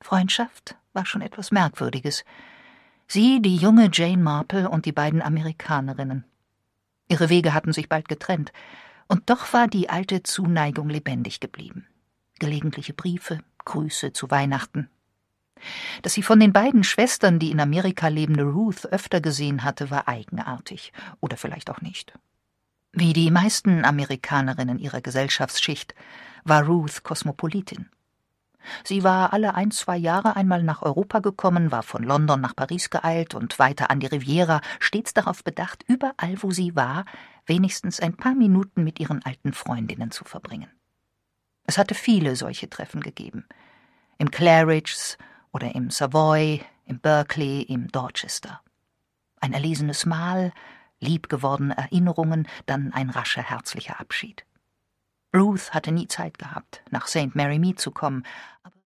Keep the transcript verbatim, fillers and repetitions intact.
Freundschaft war schon etwas Merkwürdiges. Sie, die junge Jane Marple und die beiden Amerikanerinnen. Ihre Wege hatten sich bald getrennt, und doch war die alte Zuneigung lebendig geblieben. Gelegentliche Briefe, Grüße zu Weihnachten. Dass sie von den beiden Schwestern die in Amerika lebende Ruth öfter gesehen hatte, war eigenartig, oder vielleicht auch nicht. Wie die meisten Amerikanerinnen ihrer Gesellschaftsschicht war Ruth Kosmopolitin. Sie war alle ein, zwei Jahre einmal nach Europa gekommen, war von London nach Paris geeilt und weiter an die Riviera, stets darauf bedacht, überall, wo sie war, wenigstens ein paar Minuten mit ihren alten Freundinnen zu verbringen. Es hatte viele solche Treffen gegeben. Im Claridge's oder im Savoy, im Berkeley, im Dorchester. Ein erlesenes Mahl, liebgewordene Erinnerungen, dann ein rascher, herzlicher Abschied. Ruth hatte nie Zeit gehabt, nach Saint Mary Mead zu kommen,